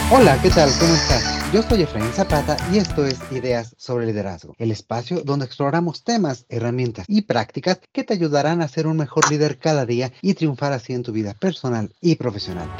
Hola, ¿qué tal? ¿Cómo estás? Yo soy Efraín Zapata y esto es Ideas sobre Liderazgo, el espacio donde exploramos temas, herramientas y prácticas que te ayudarán a ser un mejor líder cada día y triunfar así en tu vida personal y profesional.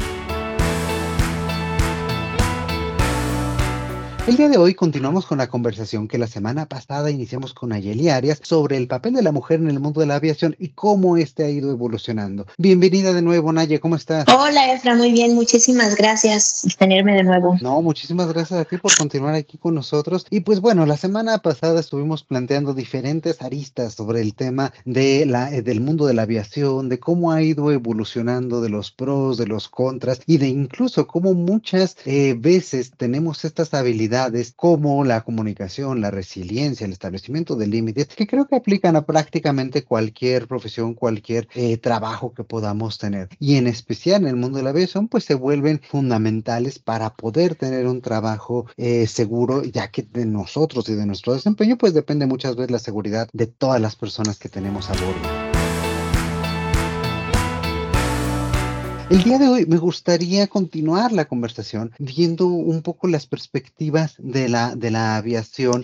El día de hoy continuamos con la conversación que la semana pasada iniciamos con Ayeli Arias sobre el papel de la mujer en el mundo de la aviación y cómo este ha ido evolucionando. Bienvenida de nuevo, Naye, ¿cómo estás? Hola, Efra, muy bien, muchísimas gracias por tenerme de nuevo. No, muchísimas gracias a ti por continuar aquí con nosotros. Y pues bueno, la semana pasada estuvimos planteando diferentes aristas sobre el tema del mundo de la aviación, de cómo ha ido evolucionando, de los pros, de los contras y de incluso cómo muchas veces tenemos estas habilidades como la comunicación, la resiliencia, el establecimiento de límites, que creo que aplican a prácticamente cualquier profesión, cualquier trabajo que podamos tener. Y en especial en el mundo de la aviación, pues se vuelven fundamentales para poder tener un trabajo seguro, ya que de nosotros y de nuestro desempeño, pues depende muchas veces la seguridad de todas las personas que tenemos a bordo. El día de hoy me gustaría continuar la conversación viendo un poco las perspectivas de la aviación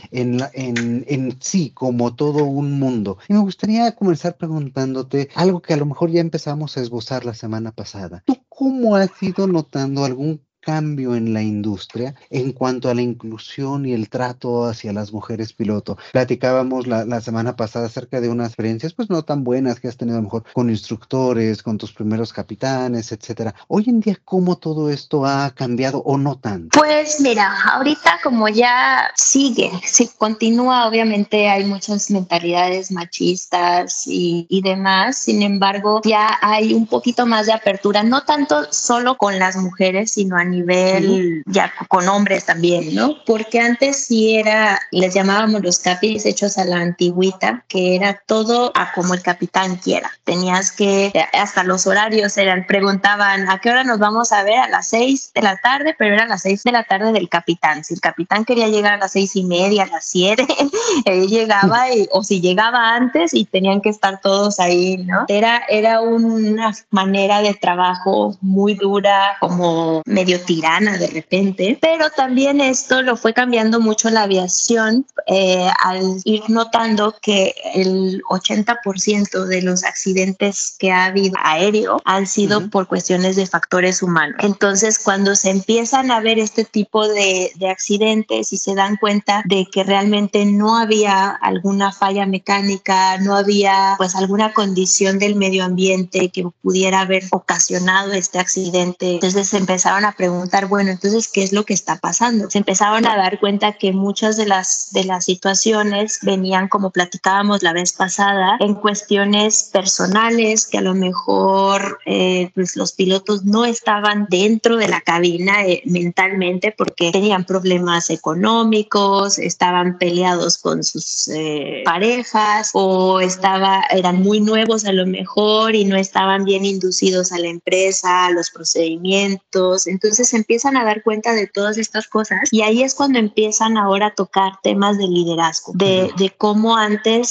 en sí, como todo un mundo. Y me gustaría comenzar preguntándote algo que a lo mejor ya empezamos a esbozar la semana pasada. ¿Tú cómo has ido notando algún cambio en la industria en cuanto a la inclusión y el trato hacia las mujeres piloto? Platicábamos la semana pasada acerca de unas experiencias pues no tan buenas que has tenido a lo mejor con instructores, con tus primeros capitanes, etcétera. Hoy en día, ¿cómo todo esto ha cambiado o no tanto? Pues mira, ahorita como ya sigue, sí, continúa, obviamente hay muchas mentalidades machistas y demás, sin embargo, ya hay un poquito más de apertura, no tanto solo con las mujeres, sino a Ujú. nivel ya con hombres también, ¿no? Porque antes sí era, les llamábamos los capis hechos a la antigüita, que era todo a como el capitán quiera. Tenías que, hasta los horarios eran, preguntaban, ¿a qué hora nos vamos a ver? A las 6 de la tarde, pero era a las 6 de la tarde del capitán. Si el capitán quería llegar a las 6:30, a las 7, él llegaba o si llegaba antes y tenían que estar todos ahí, ¿no? Era una manera de trabajo muy dura, como medio tirana de repente, pero también esto lo fue cambiando mucho la aviación al ir notando que el 80% de los accidentes que ha habido aéreo han sido Ujú. por cuestiones de factores humanos. Entonces, cuando se empiezan a ver este tipo de accidentes y se dan cuenta de que realmente no había alguna falla mecánica, no había pues alguna condición del medio ambiente que pudiera haber ocasionado este accidente, entonces se empezaron a preguntar, bueno, entonces, ¿qué es lo que está pasando? Se empezaron a dar cuenta que muchas de las situaciones venían, como platicábamos la vez pasada, en cuestiones personales, que a lo mejor pues los pilotos no estaban dentro de la cabina mentalmente porque tenían problemas económicos, estaban peleados con sus parejas o eran muy nuevos a lo mejor y no estaban bien inducidos a la empresa, a los procedimientos. Entonces se empiezan a dar cuenta de todas estas cosas y ahí es cuando empiezan ahora a tocar temas de liderazgo, Ujú. de cómo antes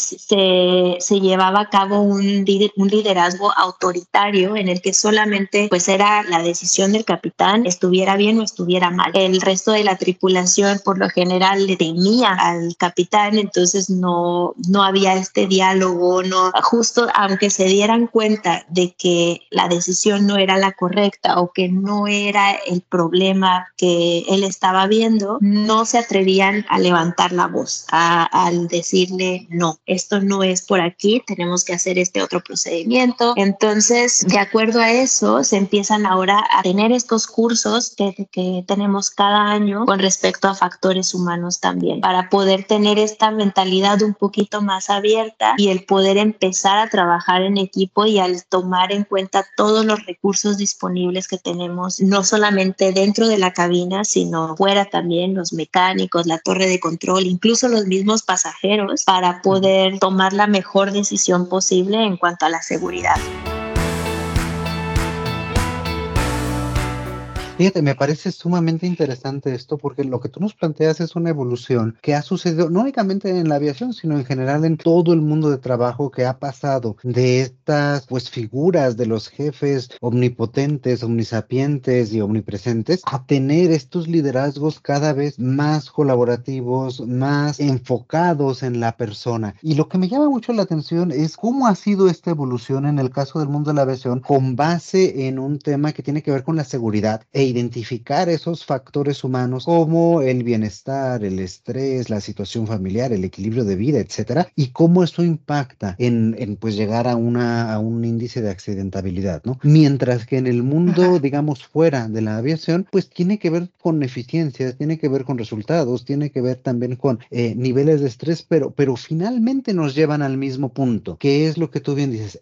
se llevaba a cabo un liderazgo autoritario en el que solamente pues era la decisión del capitán, estuviera bien o estuviera mal. El resto de la tripulación por lo general le temía al capitán, entonces no había este diálogo, no, justo aunque se dieran cuenta de que la decisión no era la correcta o que no era el problema que él estaba viendo, no se atrevían a levantar la voz, al decirle, no, esto no es por aquí, tenemos que hacer este otro procedimiento. Entonces, de acuerdo a eso, se empiezan ahora a tener estos cursos que tenemos cada año con respecto a factores humanos también, para poder tener esta mentalidad un poquito más abierta y el poder empezar a trabajar en equipo y al tomar en cuenta todos los recursos disponibles que tenemos, no solamente dentro de la cabina, sino fuera también, los mecánicos, la torre de control, incluso los mismos pasajeros, para Ujú. poder tomar la mejor decisión posible en cuanto a la seguridad. Fíjate, me parece sumamente interesante esto porque lo que tú nos planteas es una evolución que ha sucedido no únicamente en la aviación, sino en general en todo el mundo de trabajo, que ha pasado de estas pues figuras de los jefes omnipotentes, omnisapientes y omnipresentes a tener estos liderazgos cada vez más colaborativos, más enfocados en la persona. Y lo que me llama mucho la atención es cómo ha sido esta evolución en el caso del mundo de la aviación con base en un tema que tiene que ver con la seguridad e identificar esos factores humanos como el bienestar, el estrés, la situación familiar, el equilibrio de vida, etcétera, y cómo eso impacta en pues llegar a un índice de accidentabilidad, ¿no? Mientras que en el mundo, Ajá. digamos, fuera de la aviación, pues tiene que ver con eficiencias, tiene que ver con resultados, tiene que ver también con niveles de estrés, pero finalmente nos llevan al mismo punto, que es lo que tú bien dices,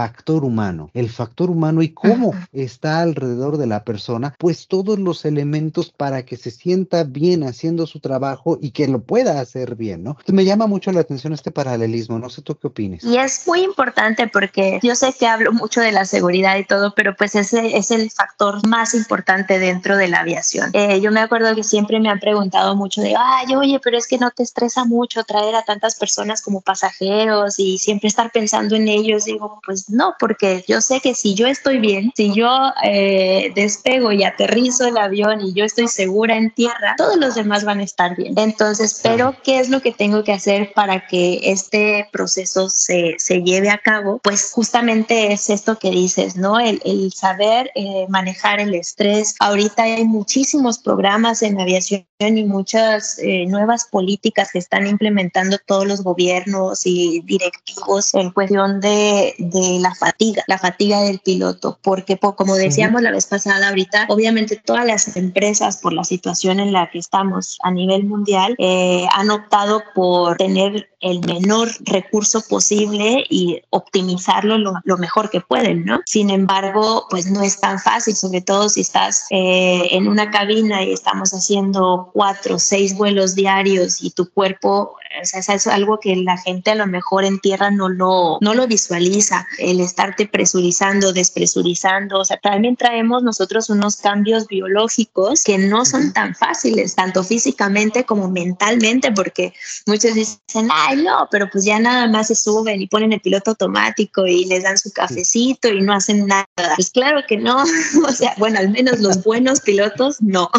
el factor humano y cómo Ajá. está alrededor de la persona, pues todos los elementos para que se sienta bien haciendo su trabajo y que lo pueda hacer bien, ¿no? Entonces, me llama mucho la atención este paralelismo, no sé tú qué opines. Y es muy importante porque yo sé que hablo mucho de la seguridad y todo, pero pues ese es el factor más importante dentro de la aviación. Yo me acuerdo que siempre me han preguntado mucho de, ay, oye, pero es que no te estresa mucho traer a tantas personas como pasajeros y siempre estar pensando en ellos. Digo, pues no, porque yo sé que si yo estoy bien, si yo despego y aterrizo el avión y yo estoy segura en tierra, todos los demás van a estar bien. Entonces, Claro. pero ¿qué es lo que tengo que hacer para que este proceso se lleve a cabo? Pues justamente es esto que dices, ¿no? El saber manejar el estrés. Ahorita hay muchísimos programas en aviación y muchas nuevas políticas que están implementando todos los gobiernos y directivos en cuestión de la fatiga del piloto, porque como Ujú. decíamos la vez pasada, ahorita obviamente todas las empresas por la situación en la que estamos a nivel mundial han optado por tener el menor recurso posible y optimizarlo lo mejor que pueden, ¿no? Sin embargo, pues no es tan fácil, sobre todo si estás en una cabina y estamos haciendo 4 o 6 vuelos diarios y tu cuerpo, o sea, es algo que la gente a lo mejor en tierra no lo visualiza, el estarte presurizando, despresurizando, o sea, también traemos nosotros unos cambios biológicos que no son tan fáciles, tanto físicamente como mentalmente, porque muchos dicen, ay, no, pero pues ya nada más se suben y ponen el piloto automático y les dan su cafecito y no hacen nada. Pues claro que no, o sea, bueno, al menos los buenos pilotos no.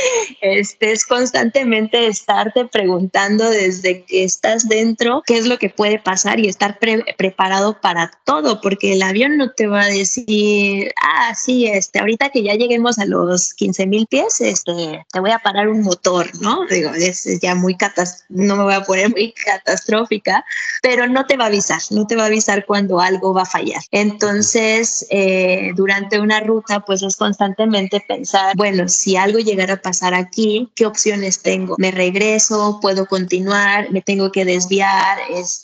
Es constantemente estarte preguntando desde que estás dentro qué es lo que puede pasar y estar preparado para todo, porque el avión no te va a decir, ah, sí, ahorita que ya lleguemos a los 15,000 pies, te voy a parar un motor, ¿no? Digo, es ya muy no me voy a poner muy catastrófica, pero no te va a avisar, no te va a avisar cuando algo va a fallar. Entonces, durante una ruta, pues es constantemente pensar, bueno, si algo llegara a pasar aquí, ¿qué opciones tengo? ¿Me regreso? ¿Puedo continuar? ¿Me tengo que desviar?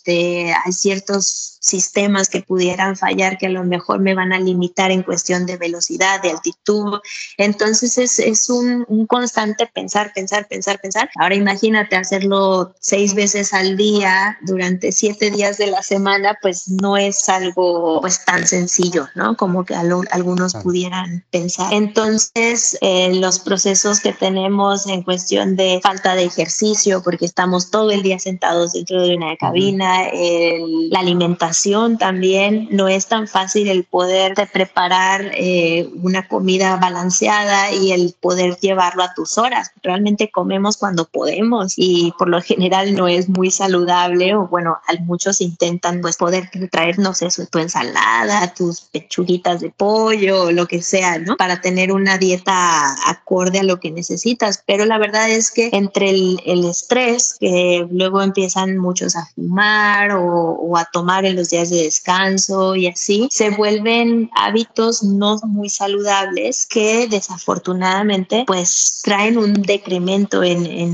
Hay ciertos sistemas que pudieran fallar que a lo mejor me van a limitar en cuestión de velocidad, de altitud. Entonces es un constante pensar, pensar, pensar, pensar. Ahora imagínate hacerlo 6 veces al día durante 7 días de la semana, pues no es algo pues tan sencillo, ¿no? Como que algunos Claro. pudieran pensar. Entonces, los procesos que tenemos en cuestión de falta de ejercicio, porque estamos todo el día sentados dentro de una Ujú. cabina, la alimentación también, no es tan fácil el poder de preparar una comida balanceada y el poder llevarlo a tus horas. Realmente comemos cuando podemos y por lo general no es muy saludable, o bueno, muchos intentan pues poder traer, no sé, tu ensalada, tus pechuguitas de pollo, lo que sea, ¿no? Para tener una dieta acorde a lo que necesitas. Pero la verdad es que entre el estrés, que luego empiezan muchos a fumar o a tomar en los días de descanso y así, se vuelven hábitos no muy saludables que desafortunadamente pues traen un decremento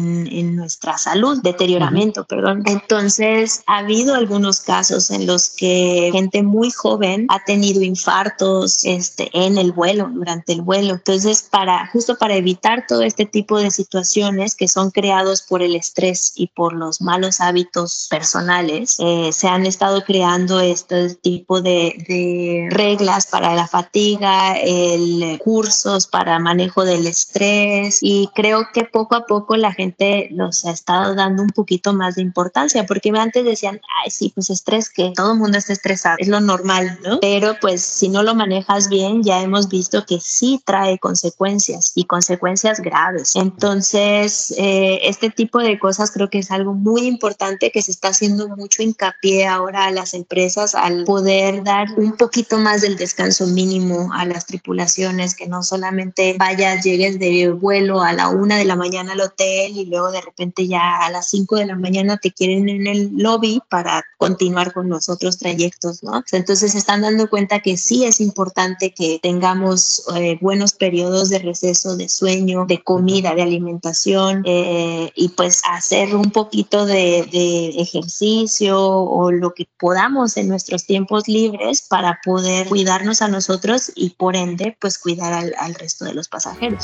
en nuestra salud, Ujú. deterioramiento, perdón. Entonces ha habido algunos casos en los que gente muy joven ha tenido infartos en el vuelo, durante el vuelo. Entonces, justo para evitar todo este tipo de situaciones que son creados por el estrés y por los malos hábitos personales, se han estado creando tomando este tipo de reglas para la fatiga, cursos para manejo del estrés, y creo que poco a poco la gente nos ha estado dando un poquito más de importancia, porque antes decían, ay, sí, pues estrés, que todo el mundo está estresado, es lo normal, ¿no? Pero pues si no lo manejas bien, ya hemos visto que sí trae consecuencias y consecuencias graves. Entonces, este tipo de cosas creo que es algo muy importante que se está haciendo mucho hincapié ahora a las empresas al poder dar un poquito más del descanso mínimo a las tripulaciones, que no solamente vayas, llegues de vuelo a la 1 de la mañana al hotel y luego de repente ya a las 5 de la mañana te quieren en el lobby para continuar con los otros trayectos, ¿no? Entonces se están dando cuenta que sí es importante que tengamos buenos periodos de receso, de sueño, de comida, de alimentación, y pues hacer un poquito de ejercicio o lo que podamos en nuestros tiempos libres para poder cuidarnos a nosotros y por ende pues cuidar al resto de los pasajeros.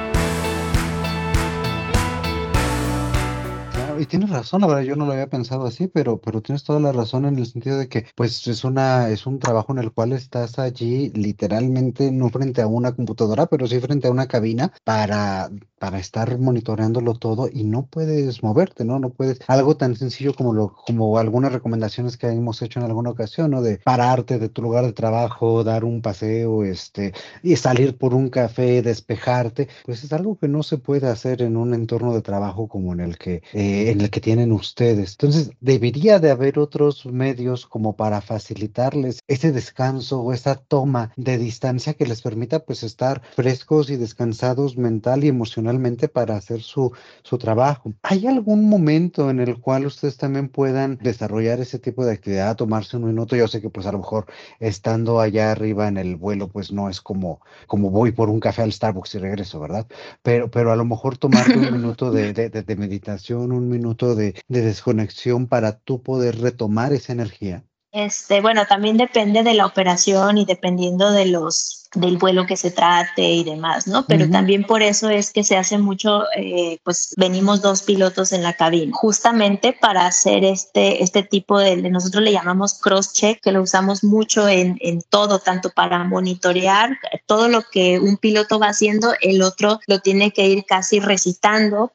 Y tienes razón, la verdad, yo no lo había pensado así, pero tienes toda la razón en el sentido de que, pues, es un trabajo en el cual estás allí literalmente, no frente a una computadora, pero sí frente a una cabina para estar monitoreándolo todo y no puedes moverte, ¿no? No puedes, algo tan sencillo como algunas recomendaciones que hemos hecho en alguna ocasión, ¿no? De pararte de tu lugar de trabajo, dar un paseo, y salir por un café, despejarte, pues es algo que no se puede hacer en un entorno de trabajo como en el que tienen ustedes. Entonces, debería de haber otros medios como para facilitarles ese descanso o esa toma de distancia que les permita pues estar frescos y descansados mental y emocionalmente para hacer su trabajo. ¿Hay algún momento en el cual ustedes también puedan desarrollar ese tipo de actividad, tomarse un minuto? Yo sé que pues a lo mejor estando allá arriba en el vuelo pues no es como voy por un café al Starbucks y regreso, ¿verdad? Pero a lo mejor tomarte un minuto de meditación, un minuto de desconexión para tú poder retomar esa energía. Bueno, también depende de la operación y dependiendo del vuelo que se trate y demás, ¿no? Pero Ujú. también por eso es que se hace mucho, pues venimos 2 pilotos en la cabina, justamente para hacer este tipo nosotros le llamamos cross-check, que lo usamos mucho en todo, tanto para monitorear todo lo que un piloto va haciendo, el otro lo tiene que ir casi recitando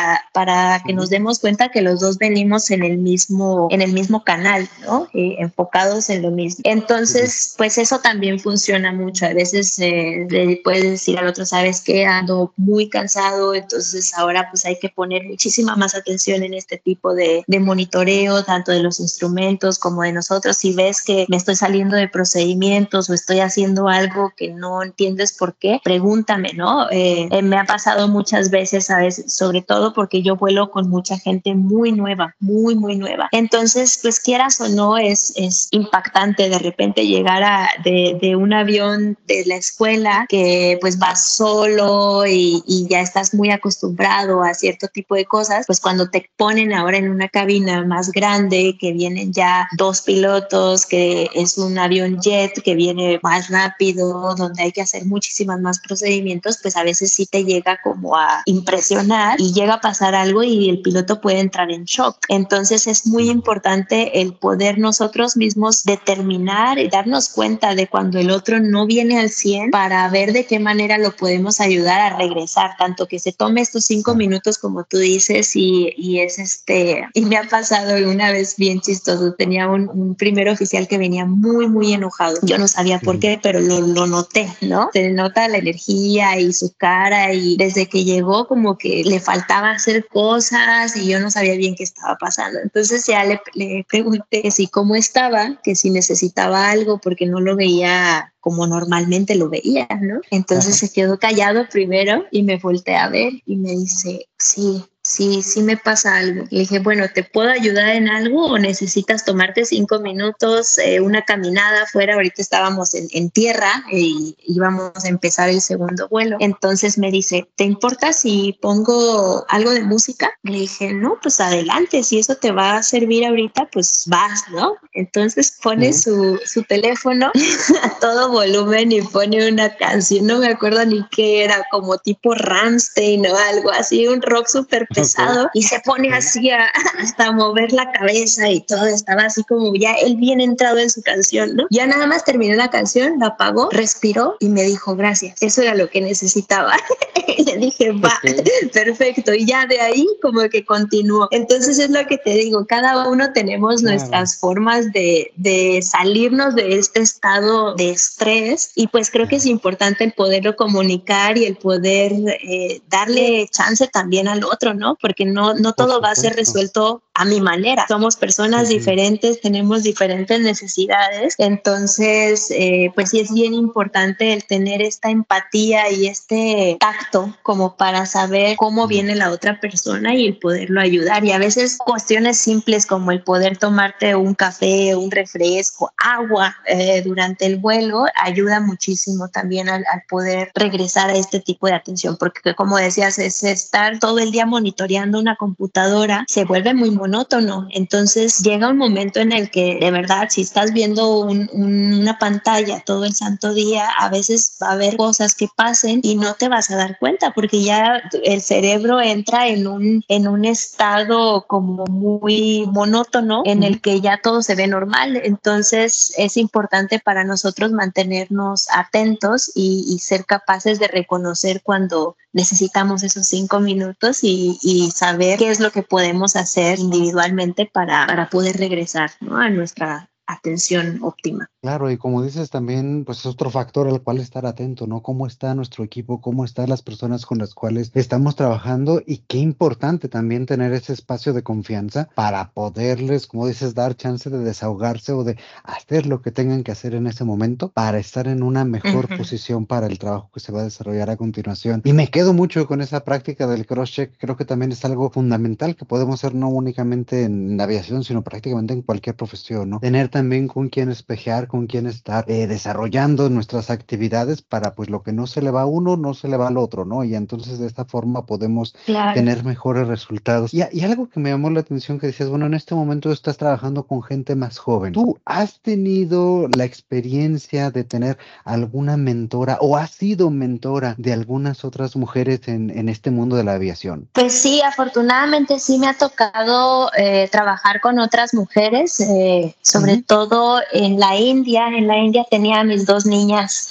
para que nos Ujú. demos cuenta que los dos venimos en el mismo canal, ¿no? Enfocados en lo mismo. Ujú. Entonces, pues eso también funciona mucho. A veces le puedes decir al otro, ¿sabes qué? Ando muy cansado, entonces ahora pues hay que poner muchísima más atención en este tipo de monitoreo, tanto de los instrumentos como de nosotros. Si ves que me estoy saliendo de procedimientos o estoy haciendo algo que no entiendes por qué, pregúntame, ¿no? Me ha pasado muchas veces, ¿sabes? Sobre todo porque yo vuelo con mucha gente muy nueva, muy, muy nueva. Entonces, pues quieras o no, es impactante de repente llegar de un avión de la escuela que pues vas solo y ya estás muy acostumbrado a cierto tipo de cosas, pues cuando te ponen ahora en una cabina más grande, que vienen ya 2 pilotos, que es un avión jet que viene más rápido, donde hay que hacer muchísimas más procedimientos, pues a veces sí te llega como a impresionar y llega a pasar algo y el piloto puede entrar en shock. Entonces es muy importante el poder nosotros mismos determinar y darnos cuenta de cuando el otro no viene al 100 para ver de qué manera lo podemos ayudar a regresar, tanto que se tome estos 5 Claro. minutos como tú dices y es y me ha pasado una vez bien chistoso, tenía un primer oficial que venía muy, muy enojado. Yo no sabía por Ujú. qué, pero lo noté, ¿no? Se nota la energía y su cara y desde que llegó como que le faltaba hacer cosas y yo no sabía bien qué estaba pasando. Entonces ya le pregunté que si cómo estaba, que si necesitaba algo porque no lo veía como normalmente lo veía, ¿no? Entonces Ajá. se quedó callado primero y me volteé a ver y me dice, sí me pasa algo. Le dije, bueno, ¿te puedo ayudar en algo o necesitas tomarte 5 minutos, una caminada afuera? Ahorita estábamos en tierra y íbamos a empezar el segundo vuelo. Entonces me dice, ¿te importa si pongo algo de música? Le dije, no, pues adelante, si eso te va a servir ahorita, pues vas, ¿no? Entonces pone Ujú. su teléfono a todo volumen y pone una canción, no me acuerdo ni qué era, como tipo Rammstein o algo así, un rock súper pesado y se pone así hasta mover la cabeza y todo, estaba así como ya él bien entrado en su canción, ¿no? Ya nada más terminó la canción, la apagó, respiró y me dijo gracias, eso era lo que necesitaba. Y le dije, va, perfecto, y ya de ahí como que continuó. Entonces es lo que te digo, cada uno tenemos nuestras formas de salirnos de este estado de estrés, y pues creo que es importante el poderlo comunicar y el poder darle chance también al otro, ¿no? Porque no todo va a ser resuelto a mi manera. Somos personas diferentes, tenemos diferentes necesidades, entonces pues sí es bien importante el tener esta empatía y este tacto como para saber cómo viene la otra persona y el poderlo ayudar. Y a veces cuestiones simples como el poder tomarte un café, un refresco, agua durante el vuelo ayuda muchísimo también al poder regresar a este tipo de atención, porque como decías, es estar todo el día monitoreando una computadora, se vuelve muy monótono. Entonces llega un momento en el que de verdad, si estás viendo una pantalla todo el santo día, a veces va a haber cosas que pasen y no te vas a dar cuenta porque ya el cerebro entra en un estado como muy monótono en el que ya todo se ve normal. Entonces es importante para nosotros mantenernos atentos y ser capaces de reconocer cuando necesitamos esos 5 minutos y saber qué es lo que podemos hacer individualmente para poder regresar, ¿no?, a nuestra atención óptima. Claro, y como dices también, pues es otro factor al cual estar atento, ¿no? ¿Cómo está nuestro equipo? ¿Cómo están las personas con las cuales estamos trabajando? Y qué importante también tener ese espacio de confianza para poderles, como dices, dar chance de desahogarse o de hacer lo que tengan que hacer en ese momento para estar en una mejor posición para el trabajo que se va a desarrollar a continuación. Y me quedo mucho con esa práctica del cross-check. Creo que también es algo fundamental que podemos hacer no únicamente en aviación, sino prácticamente en cualquier profesión, ¿no? Tener también con quién espejear, con quién estar desarrollando nuestras actividades para pues lo que no se le va a uno, no se le va al otro, ¿no? Y entonces de esta forma podemos tener mejores resultados. Y algo que me llamó la atención que decías, bueno, en este momento estás trabajando con gente más joven. ¿Tú has tenido la experiencia de tener alguna mentora o has sido mentora de algunas otras mujeres en este mundo de la aviación? Pues sí, afortunadamente sí me ha tocado trabajar con otras mujeres, sobre todo en la India. En la India tenía a mis 2 niñas.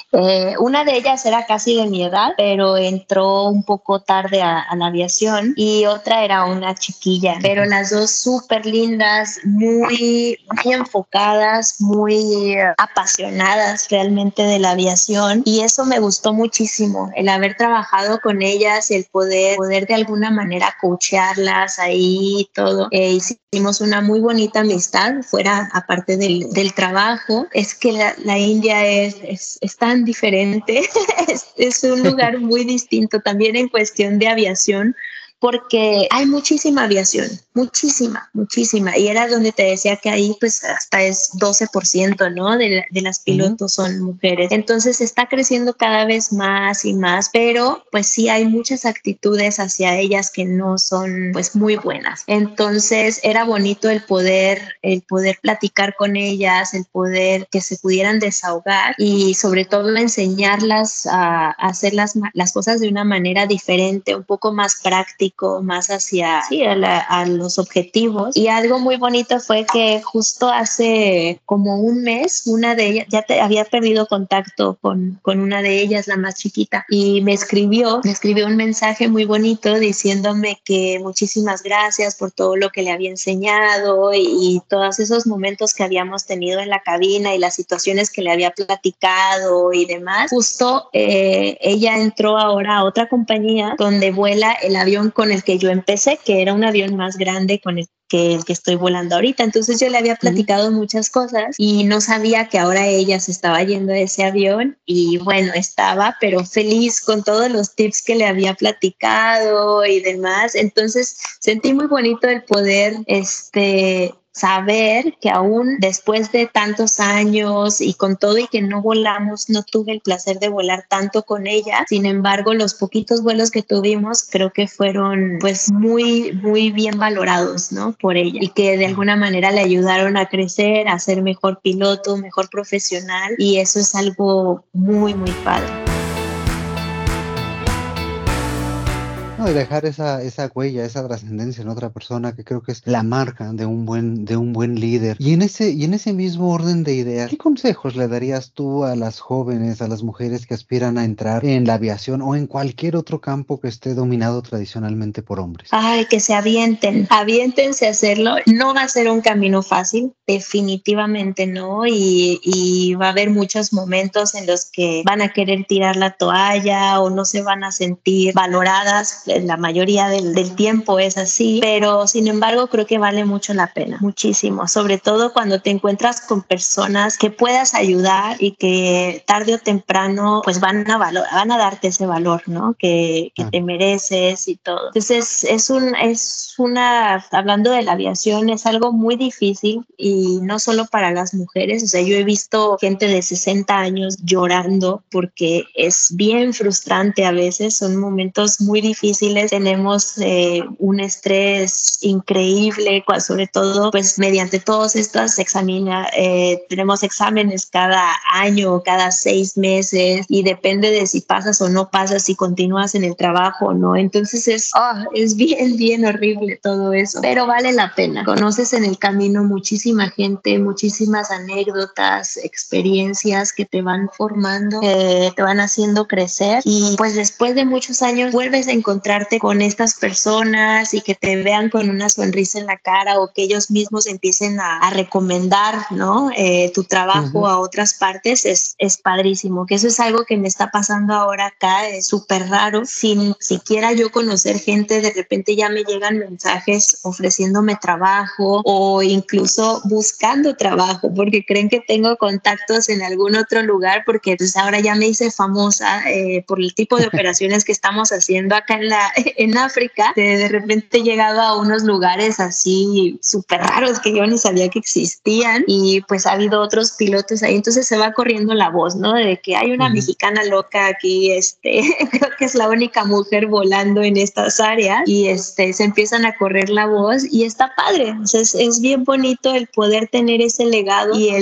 Una de ellas era casi de mi edad, pero entró un poco tarde a la aviación, y otra era una chiquilla, pero las dos súper lindas, muy enfocadas, muy apasionadas realmente de la aviación, y eso me gustó muchísimo, el haber trabajado con ellas, el poder de alguna manera coachearlas ahí y todo. Hicimos una muy bonita amistad fuera, aparte del trabajo. Es que la India es tan diferente, es un lugar muy distinto también en cuestión de aviación, porque hay muchísima aviación, muchísima, y era donde te decía que ahí pues hasta es 12%, ¿no?, de las pilotos son mujeres. Entonces está creciendo cada vez más y más, pero pues sí hay muchas actitudes hacia ellas que no son pues muy buenas. Entonces era bonito el poder platicar con ellas, el poder que se pudieran desahogar y sobre todo enseñarlas a hacer las cosas de una manera diferente, un poco más práctica, más hacia a los objetivos. Y algo muy bonito fue que justo hace como un mes, una de ellas había perdido contacto con una de ellas, la más chiquita, y me escribió un mensaje muy bonito diciéndome que muchísimas gracias por todo lo que le había enseñado y todos esos momentos que habíamos tenido en la cabina y las situaciones que le había platicado y demás. Justo ella entró ahora a otra compañía donde vuela el avión con el que yo empecé, que era un avión más grande con el que estoy volando ahorita. Entonces yo le había platicado muchas cosas y no sabía que ahora ella se estaba yendo a ese avión, y bueno, estaba pero feliz con todos los tips que le había platicado y demás. Entonces sentí muy bonito el poder saber que aún después de tantos años y con todo y que no volamos, no tuve el placer de volar tanto con ella. Sin embargo, los poquitos vuelos que tuvimos creo que fueron pues muy bien valorados, ¿no?, por ella, y que de alguna manera le ayudaron a crecer, a ser mejor piloto, mejor profesional, y eso es algo muy padre. No, y dejar esa huella, esa trascendencia en otra persona, que creo que es la marca de un buen líder. Y en ese mismo orden de ideas, ¿qué consejos le darías tú a las jóvenes, a las mujeres que aspiran a entrar en la aviación o en cualquier otro campo que esté dominado tradicionalmente por hombres? Ay, que se avienten, aviéntense a hacerlo. No va a ser un camino fácil, definitivamente no, y va a haber muchos momentos en los que van a querer tirar la toalla o no se van a sentir valoradas. La mayoría del tiempo es así, pero sin embargo creo que vale mucho la pena, muchísimo, sobre todo cuando te encuentras con personas que puedas ayudar y que tarde o temprano pues van a darte ese valor, ¿no? Que Ah, te mereces y todo. Entonces hablando de la aviación, es algo muy difícil y no solo para las mujeres. O sea, yo he visto gente de 60 años llorando porque es bien frustrante a veces, son momentos muy difíciles, tenemos un estrés increíble, sobre todo pues mediante todos estos tenemos exámenes cada año, cada 6 meses, y depende de si pasas o no pasas, si continúas en el trabajo o no. Entonces es bien, bien horrible todo eso, pero vale la pena. Conoces en el camino muchísima gente, muchísimas anécdotas, experiencias que te van formando, te van haciendo crecer, y pues después de muchos años vuelves a encontrarte con estas personas y que te vean con una sonrisa en la cara, o que ellos mismos empiecen a recomendar, ¿no? Tu trabajo ujú. a otras partes. Es padrísimo, que eso es algo que me está pasando ahora acá, es súper raro. Sin siquiera yo conocer gente, de repente ya me llegan mensajes ofreciéndome trabajo o incluso buscando trabajo porque creen que tengo contactos en algún otro lugar, porque pues ahora ya me hice famosa por el tipo de operaciones que estamos haciendo acá en África. De repente he llegado a unos lugares así súper raros que yo ni sabía que existían, y pues ha habido otros pilotos ahí, entonces se va corriendo la voz, ¿no? De que hay una Ujú. mexicana loca aquí, creo que es la única mujer volando en estas áreas, y se empiezan a correr la voz y está padre. Entonces es bien bonito el poder tener ese legado, y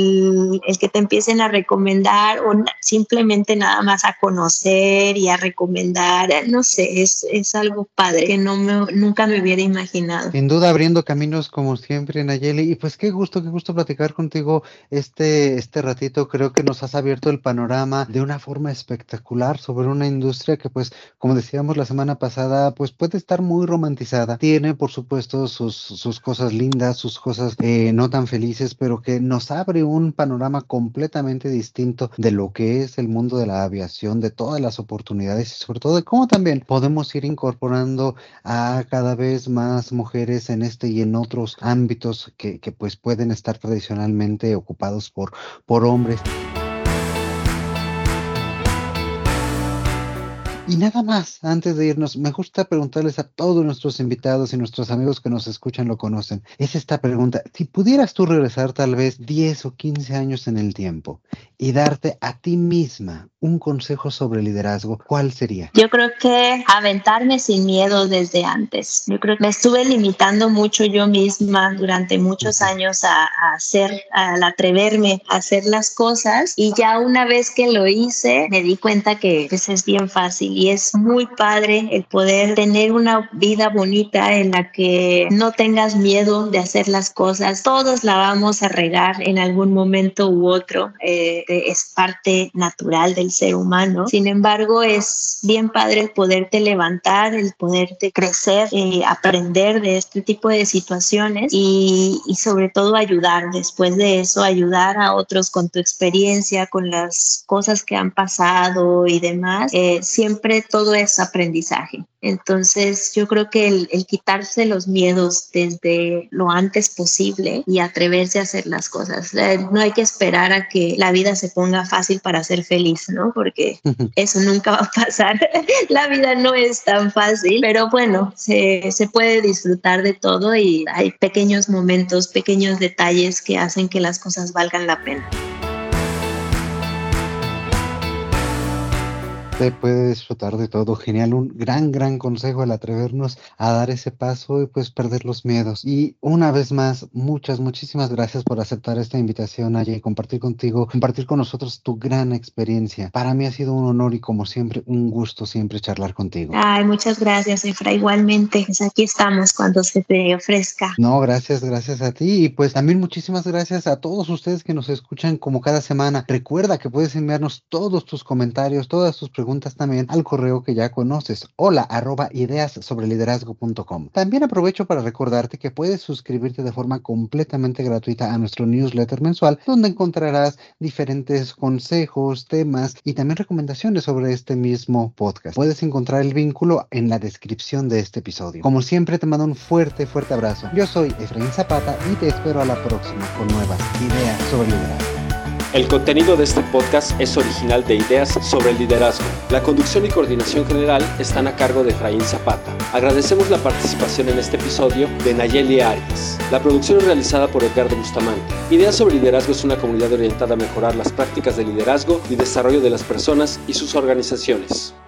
el que te empiecen a recomendar o simplemente nada más a conocer y a recomendar, no sé, es algo padre que nunca me hubiera imaginado. Sin duda abriendo caminos como siempre, Nayeli. Y pues qué gusto platicar contigo este ratito. Creo que nos has abierto el panorama de una forma espectacular sobre una industria que pues, como decíamos la semana pasada, pues puede estar muy romantizada. Tiene, por supuesto, sus cosas lindas, sus cosas no tan felices, pero que nos abre un panorama completamente distinto de lo que es el mundo de la aviación, de todas las oportunidades y sobre todo de cómo también podemos ir incorporando a cada vez más mujeres en este y en otros ámbitos que pues pueden estar tradicionalmente ocupados por hombres. Y nada más, antes de irnos, me gusta preguntarles a todos nuestros invitados y nuestros amigos que nos escuchan lo conocen. Es esta pregunta: si pudieras tú regresar tal vez 10 o 15 años en el tiempo y darte a ti misma un consejo sobre liderazgo, ¿cuál sería? Yo creo que aventarme sin miedo desde antes. Yo creo que me estuve limitando mucho yo misma durante muchos Ujú. años al atreverme a hacer las cosas, y ya una vez que lo hice me di cuenta que pues, es bien fácil, y es muy padre el poder tener una vida bonita en la que no tengas miedo de hacer las cosas. Todos la vamos a regar en algún momento u otro, es parte natural del ser humano. Sin embargo, es bien padre el poderte levantar, el poderte crecer, aprender de este tipo de situaciones, y sobre todo ayudar. Después de eso, ayudar a otros con tu experiencia, con las cosas que han pasado y demás. Siempre todo es aprendizaje. Entonces yo creo que el quitarse los miedos desde lo antes posible y atreverse a hacer las cosas. No hay que esperar a que la vida se ponga fácil para ser feliz, ¿no? Porque eso nunca va a pasar. La vida no es tan fácil, pero bueno, se puede disfrutar de todo, y hay pequeños momentos, pequeños detalles que hacen que las cosas valgan la pena. Se puede disfrutar de todo. Genial, un gran consejo el atrevernos a dar ese paso y pues perder los miedos. Y una vez más, muchísimas gracias por aceptar esta invitación, Aya, y compartir contigo, compartir con nosotros tu gran experiencia. Para mí ha sido un honor y como siempre, un gusto siempre charlar contigo. Ay, muchas gracias, Efra. Igualmente, pues aquí estamos cuando se te ofrezca. No, gracias a ti. Y pues también muchísimas gracias a todos ustedes que nos escuchan como cada semana. Recuerda que puedes enviarnos todos tus comentarios, todas tus preguntas también al correo que ya conoces, hola@ideassobreliderazgo.com. También aprovecho para recordarte que puedes suscribirte de forma completamente gratuita a nuestro newsletter mensual, donde encontrarás diferentes consejos, temas y también recomendaciones sobre este mismo podcast. Puedes encontrar el vínculo en la descripción de este episodio. Como siempre, te mando un fuerte abrazo. Yo soy Efraín Zapata y te espero a la próxima con nuevas ideas sobre liderazgo. El contenido de este podcast es original de Ideas sobre el Liderazgo. La conducción y coordinación general están a cargo de Efraín Zapata. Agradecemos la participación en este episodio de Nayeli Arias. La producción es realizada por Edgardo Bustamante. Ideas sobre Liderazgo es una comunidad orientada a mejorar las prácticas de liderazgo y desarrollo de las personas y sus organizaciones.